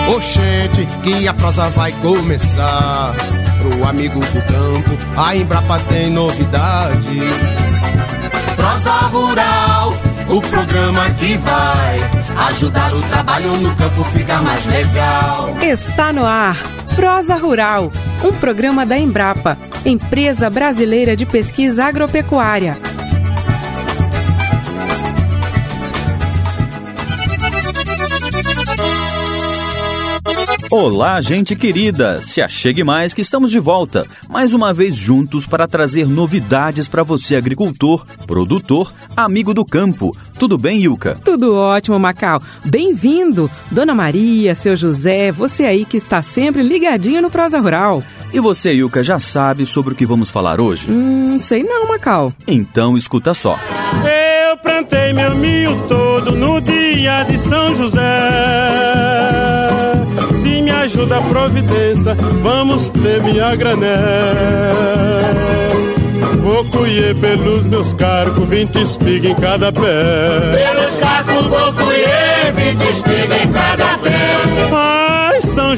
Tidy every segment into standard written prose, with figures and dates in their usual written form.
Oxente, que a prosa vai começar. Pro amigo do campo, a Embrapa tem novidade. Prosa Rural, o programa que vai ajudar o trabalho no campo ficar mais legal. Está no ar, Prosa Rural, um programa da Embrapa, Empresa Brasileira de Pesquisa Agropecuária. Olá, gente querida! Se achegue mais que estamos de volta, mais uma vez juntos para trazer novidades para você, agricultor, produtor, amigo do campo. Tudo bem, Ilka? Tudo ótimo, Macau. Bem-vindo! Dona Maria, seu José, você aí que está sempre ligadinho no Prosa Rural. E você, Ilka, já sabe sobre o que vamos falar hoje? Sei não, Macau. Então escuta só. Eu plantei meu milho todo no dia de São José. Se me ajuda a providência, vamos ter minha granel. Vou colher pelos meus carcos 20 espigas em cada pé. Pelos carcos vou colher 20 espigas em cada pé. Ai, São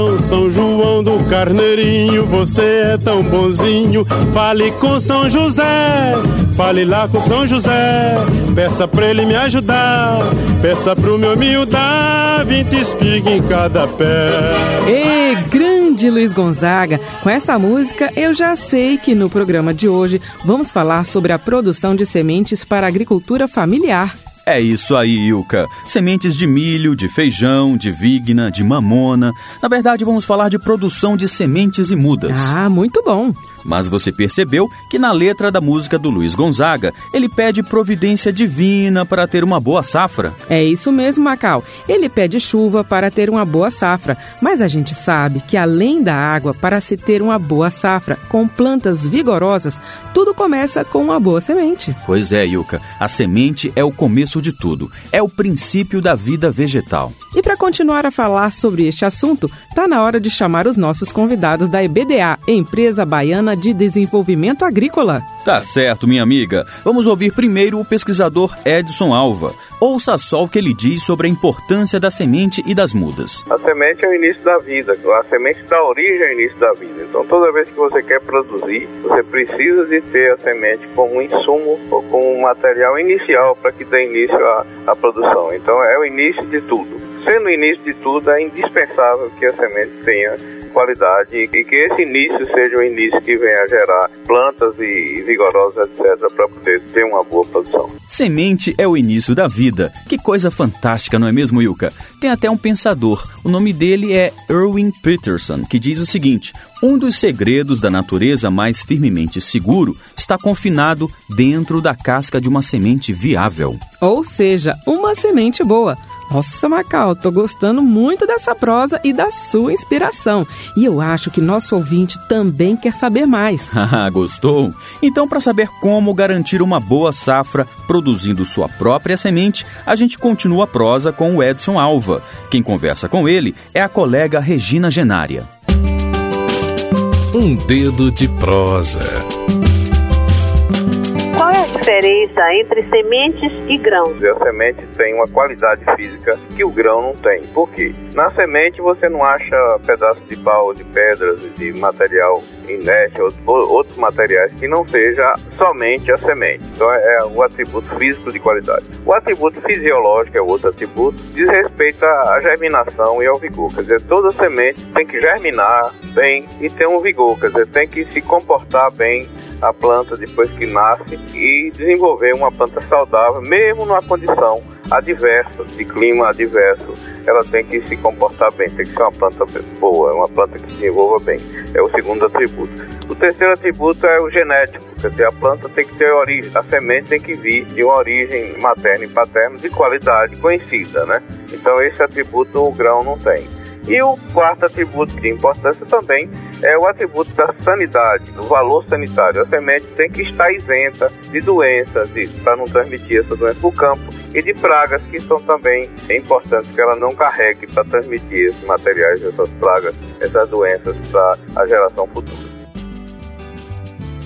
João do Carneirinho, você é tão bonzinho. Fale com São José, fale lá com São José. Peça pra ele me ajudar, peça pro meu milho dar 20 espigas em cada pé. Ei, grande Luiz Gonzaga, com essa música eu já sei que no programa de hoje vamos falar sobre a produção de sementes para a agricultura familiar. É isso aí, Ilka. Sementes de milho, de feijão, de vigna, de mamona. Na verdade, vamos falar de produção de sementes e mudas. Ah, muito bom. Mas você percebeu que na letra da música do Luiz Gonzaga, ele pede providência divina para ter uma boa safra? É isso mesmo, Macau. Ele pede chuva para ter uma boa safra. Mas a gente sabe que além da água, para se ter uma boa safra com plantas vigorosas, tudo começa com uma boa semente. Pois é, Ilka. A semente é o começo de tudo. É o princípio da vida vegetal. E para continuar a falar sobre este assunto, tá na hora de chamar os nossos convidados da EBDA, Empresa Baiana de Desenvolvimento Agrícola. Tá certo, minha amiga. Vamos ouvir primeiro o pesquisador Edson Alva. Ouça só o que ele diz sobre a importância da semente e das mudas. A semente é o início da vida, a semente dá origem ao início da vida. Então toda vez que você quer produzir, você precisa de ter a semente como um insumo ou como um material inicial para que dê início à produção. Então é o início de tudo. Sendo o início de tudo, é indispensável que a semente tenha qualidade e que esse início seja o início que venha a gerar plantas e vigorosas, etc., para poder ter uma boa produção. Semente é o início da vida. Que coisa fantástica, não é mesmo, Ilka? Tem até um pensador, o nome dele é Erwin Peterson, que diz o seguinte: um dos segredos da natureza mais firmemente seguro está confinado dentro da casca de uma semente viável. Ou seja, uma semente boa. Nossa, Macau, tô gostando muito dessa prosa e da sua inspiração. E eu acho que nosso ouvinte também quer saber mais. Gostou? Então, para saber como garantir uma boa safra produzindo sua própria semente, a gente continua a prosa com o Edson Alva. Quem conversa com ele é a colega Regina Genária. Um dedo de prosa. Qual é a diferença entre sementes e grãos? A semente tem uma qualidade física que o grão não tem. Por quê? Na semente você não acha pedaços de pau, de pedras, de material inerte, outros materiais que não seja somente a semente. Então é o atributo físico de qualidade. O atributo fisiológico é outro atributo, diz respeito à germinação e ao vigor. Quer dizer, toda semente tem que germinar bem e ter um vigor, quer dizer, tem que se comportar bem a planta depois que nasce e desenvolver uma planta saudável, mesmo numa condição adversa, de clima adverso, ela tem que se comportar bem, tem que ser uma planta boa, uma planta que se desenvolva bem. É o segundo atributo. O terceiro atributo é o genético, quer dizer, a planta tem que ter origem, a semente tem que vir de uma origem materna e paterna de qualidade conhecida, né? Então esse atributo o grão não tem. E o quarto atributo de importância também é o atributo da sanidade, do valor sanitário. A semente tem que estar isenta de doenças, para não transmitir essa doença para o campo, e de pragas, que são também importantes que ela não carregue para transmitir esses materiais, essas pragas, essas doenças para a geração futura.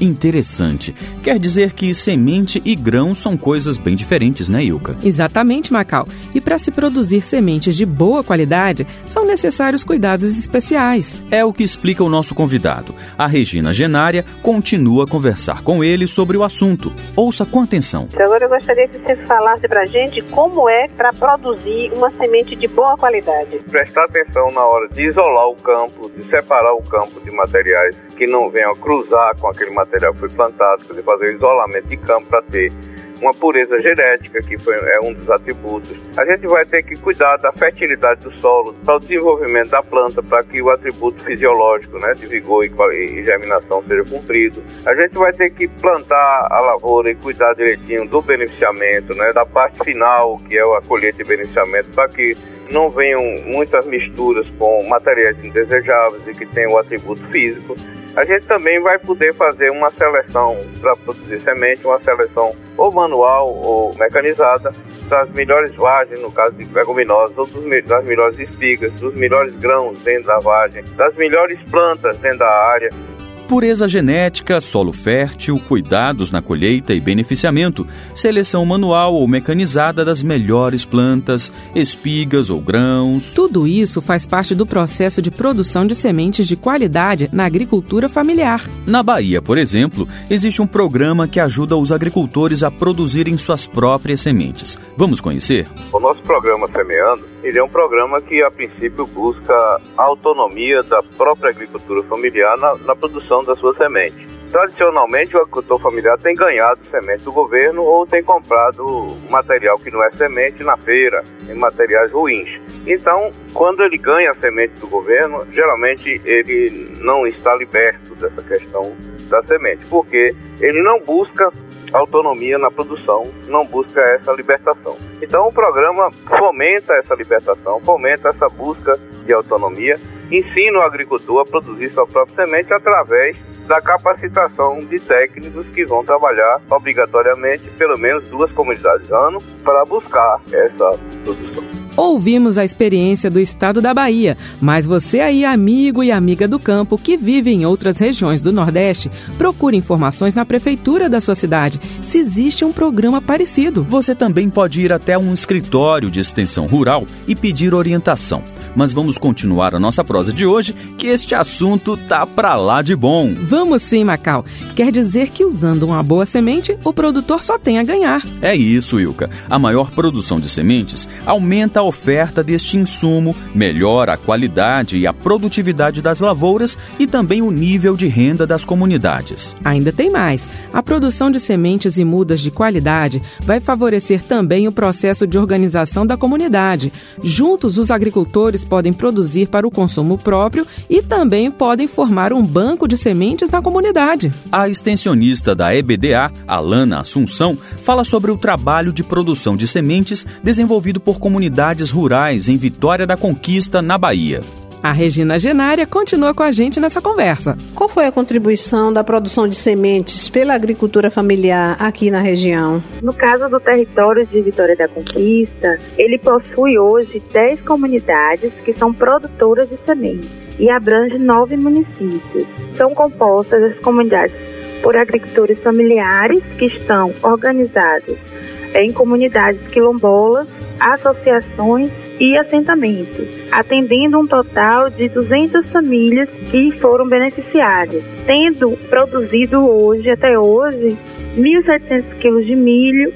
Interessante. Quer dizer que semente e grão são coisas bem diferentes, né, Ilka? Exatamente, Macau. E para se produzir sementes de boa qualidade, são necessários cuidados especiais. É o que explica o nosso convidado. A Regina Genária continua a conversar com ele sobre o assunto. Ouça com atenção. Agora eu gostaria que você falasse pra gente como é para produzir uma semente de boa qualidade. Prestar atenção na hora de isolar o campo, de separar o campo de materiais que não venham a cruzar com aquele material que foi plantado, quer dizer, fazer o isolamento de campo para ter uma pureza genética, que é um dos atributos. A gente vai ter que cuidar da fertilidade do solo, para o desenvolvimento da planta, para que o atributo fisiológico, né, de vigor e germinação seja cumprido. A gente vai ter que plantar a lavoura e cuidar direitinho do beneficiamento, né, da parte final, que é a colheita e beneficiamento, para que não venham muitas misturas com materiais indesejáveis e que tenham o atributo físico. A gente também vai poder fazer uma seleção para produzir semente, uma seleção ou manual ou mecanizada das melhores vagens, no caso de leguminosas, ou das melhores espigas, dos melhores grãos dentro da vagem, das melhores plantas dentro da área. Pureza genética, solo fértil, cuidados na colheita e beneficiamento, seleção manual ou mecanizada das melhores plantas, espigas ou grãos. Tudo isso faz parte do processo de produção de sementes de qualidade na agricultura familiar. Na Bahia, por exemplo, existe um programa que ajuda os agricultores a produzirem suas próprias sementes. Vamos conhecer? O nosso programa Semeando, ele é um programa que, a princípio, busca a autonomia da própria agricultura familiar na produção da sua semente. Tradicionalmente, o agricultor familiar tem ganhado semente do governo ou tem comprado material que não é semente na feira, em materiais ruins. Então, quando ele ganha a semente do governo, geralmente ele não está liberto dessa questão da semente, porque ele não busca autonomia na produção, não busca essa libertação. Então o programa fomenta essa libertação, fomenta essa busca de autonomia, ensina o agricultor a produzir sua própria semente através da capacitação de técnicos que vão trabalhar obrigatoriamente pelo menos 2 comunidades ano para buscar essa produção. Ouvimos a experiência do estado da Bahia, mas você aí, amigo e amiga do campo que vive em outras regiões do Nordeste, procure informações na prefeitura da sua cidade, se existe um programa parecido. Você também pode ir até um escritório de extensão rural e pedir orientação. Mas vamos continuar a nossa prosa de hoje, que este assunto tá pra lá de bom. Vamos sim, Macau. Quer dizer que usando uma boa semente, o produtor só tem a ganhar. É isso, Ilka. A maior produção de sementes aumenta a oferta deste insumo, melhora a qualidade e a produtividade das lavouras e também o nível de renda das comunidades. Ainda tem mais. A produção de sementes e mudas de qualidade vai favorecer também o processo de organização da comunidade. Juntos, os agricultores podem produzir para o consumo próprio e também podem formar um banco de sementes na comunidade. A extensionista da EBDA, Alana Assunção, fala sobre o trabalho de produção de sementes desenvolvido por comunidades rurais em Vitória da Conquista, na Bahia. A Regina Genária continua com a gente nessa conversa. Qual foi a contribuição da produção de sementes pela agricultura familiar aqui na região? No caso do território de Vitória da Conquista, ele possui hoje 10 comunidades que são produtoras de sementes e abrange 9 municípios. São compostas as comunidades por agricultores familiares que estão organizados em comunidades quilombolas, associações e assentamentos, atendendo um total de 200 famílias que foram beneficiadas, tendo produzido até hoje, 1.700 quilos de milho,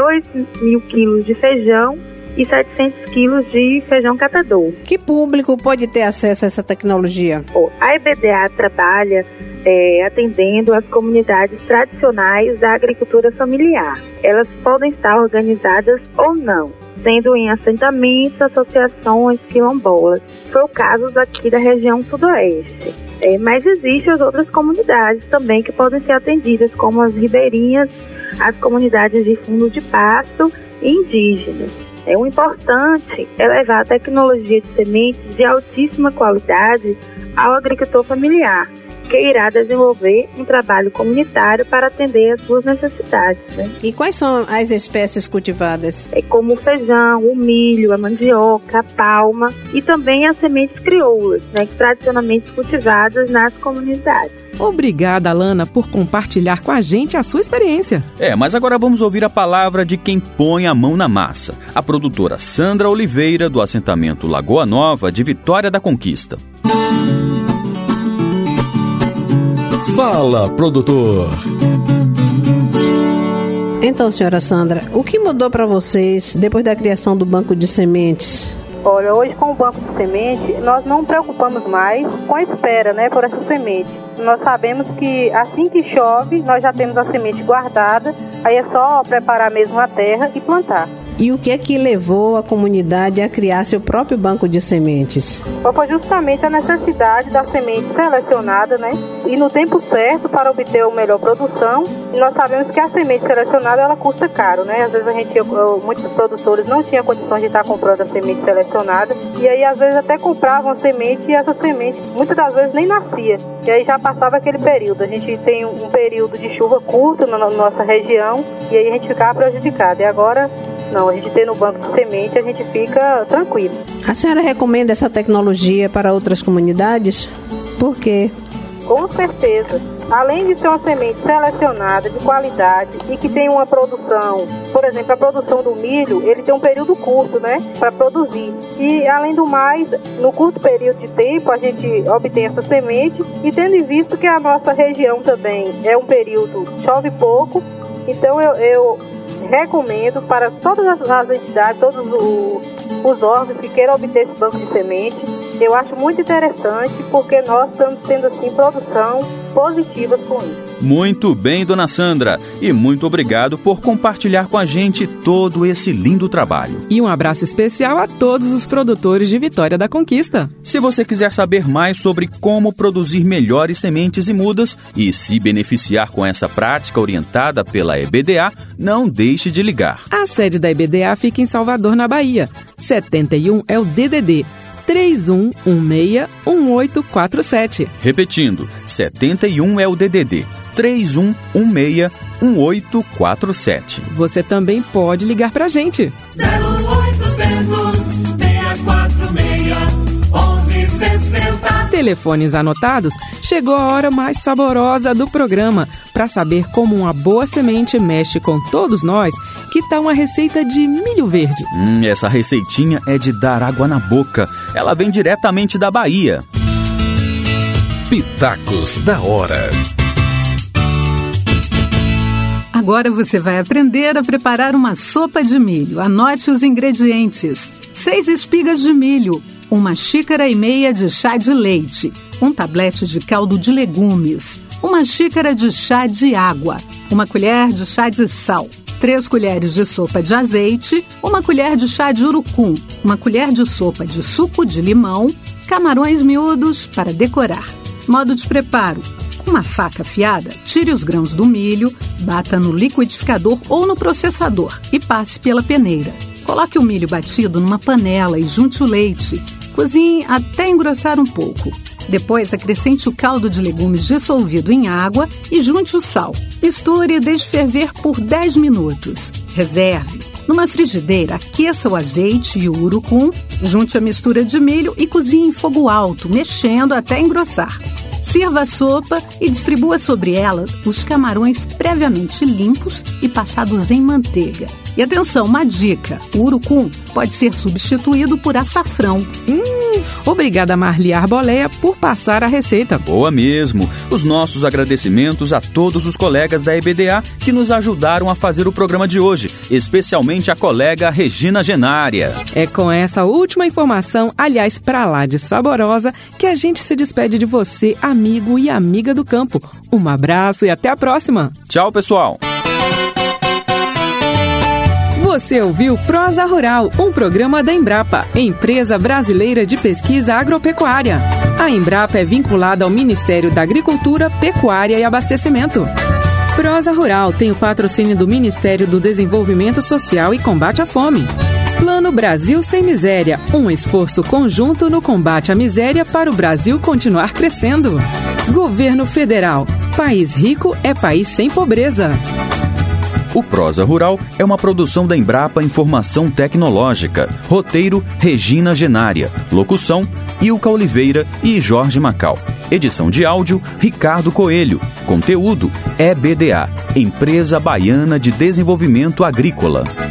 2.000 quilos de feijão e 700 quilos de feijão catador. Que público pode ter acesso a essa tecnologia? A EBDA trabalha atendendo as comunidades tradicionais da agricultura familiar. Elas podem estar organizadas ou não, sendo em assentamentos, associações, quilombolas. Foi o caso daqui da região sudoeste. Mas existem as outras comunidades também que podem ser atendidas, como as ribeirinhas, as comunidades de fundo de pasto e indígenas. O importante é levar a tecnologia de sementes de altíssima qualidade ao agricultor familiar, que irá desenvolver um trabalho comunitário para atender às suas necessidades. E quais são as espécies cultivadas? Como o feijão, o milho, a mandioca, a palma e também as sementes crioulas, tradicionalmente cultivadas nas comunidades. Obrigada, Alana, por compartilhar com a gente a sua experiência. Mas agora vamos ouvir a palavra de quem põe a mão na massa. A produtora Sandra Oliveira, do assentamento Lagoa Nova, de Vitória da Conquista. Fala, produtor! Então, senhora Sandra, o que mudou para vocês depois da criação do banco de sementes? Olha, hoje com o banco de semente, nós não preocupamos mais com a espera, por essa semente. Nós sabemos que assim que chove, nós já temos a semente guardada, aí é só preparar mesmo a terra e plantar. E o que é que levou a comunidade a criar seu próprio banco de sementes? Foi justamente a necessidade da semente selecionada, e no tempo certo para obter uma melhor produção. E nós sabemos que a semente selecionada, ela custa caro, Às vezes muitos produtores não tinham condições de estar comprando a semente selecionada, e aí às vezes até compravam a semente e essa semente muitas das vezes nem nascia. E aí já passava aquele período. A gente tem um período de chuva curto na nossa região, e aí a gente ficava prejudicado. E agora não, a gente tem no banco de semente, a gente fica tranquilo. A senhora recomenda essa tecnologia para outras comunidades? Por quê? Com certeza. Além de ser uma semente selecionada, de qualidade e que tem uma produção, por exemplo, a produção do milho, ele tem um período curto, para produzir. E, além do mais, no curto período de tempo, a gente obtém essa semente e tendo em vista que a nossa região também é um período, chove pouco, então eu recomendo para todas as entidades, todos os órgãos que queiram obter esse banco de semente. Eu acho muito interessante porque nós estamos tendo assim produção positiva com isso. Muito bem, dona Sandra, e muito obrigado por compartilhar com a gente todo esse lindo trabalho. E um abraço especial a todos os produtores de Vitória da Conquista. Se você quiser saber mais sobre como produzir melhores sementes e mudas e se beneficiar com essa prática orientada pela EBDA, não deixe de ligar. A sede da EBDA fica em Salvador, na Bahia. 71 é o DDD. 3116-1847. Repetindo, 71 é o DDD. 3116-1847. Você também pode ligar pra gente. 0800-646-1160. Telefones anotados? Chegou a hora mais saborosa do programa. Para saber como uma boa semente mexe com todos nós, que tal uma receita de milho verde? Essa receitinha é de dar água na boca. Ela vem diretamente da Bahia. Pitacos da hora. Agora você vai aprender a preparar uma sopa de milho. Anote os ingredientes: 6 espigas de milho, 1,5 xícaras de chá de leite, 1 tablete de caldo de legumes, 1 xícara de chá de água, 1 colher de chá de sal, 3 colheres de sopa de azeite, 1 colher de chá de urucum, 1 colher de sopa de suco de limão, camarões miúdos para decorar. Modo de preparo: com uma faca afiada, tire os grãos do milho, bata no liquidificador ou no processador e passe pela peneira. Coloque o milho batido numa panela e junte o leite. Cozinhe até engrossar um pouco. Depois, acrescente o caldo de legumes dissolvido em água e junte o sal. Misture e deixe ferver por 10 minutos. Reserve. Numa frigideira, aqueça o azeite e o urucum, junte a mistura de milho e cozinhe em fogo alto, mexendo até engrossar. Sirva a sopa e distribua sobre ela os camarões previamente limpos e passados em manteiga. E atenção, uma dica: o urucum pode ser substituído por açafrão. Obrigada, Marli Arboleia, por passar a receita. Boa mesmo. Os nossos agradecimentos a todos os colegas da EBDA que nos ajudaram a fazer o programa de hoje, especialmente a colega Regina Genária. É com essa última informação, aliás, pra lá de saborosa, que a gente se despede de você, amigo e amiga do campo. Um abraço e até a próxima. Tchau, pessoal. Você ouviu Prosa Rural, um programa da Embrapa, Empresa Brasileira de Pesquisa Agropecuária. A Embrapa é vinculada ao Ministério da Agricultura, Pecuária e Abastecimento. Prosa Rural tem o patrocínio do Ministério do Desenvolvimento Social e Combate à Fome. Plano Brasil Sem Miséria, um esforço conjunto no combate à miséria para o Brasil continuar crescendo. Governo Federal, país rico é país sem pobreza. O Prosa Rural é uma produção da Embrapa Informação Tecnológica. Roteiro, Regina Genária. Locução, Ilka Oliveira e Jorge Macau. Edição de áudio, Ricardo Coelho. Conteúdo, EBDA, Empresa Baiana de Desenvolvimento Agrícola.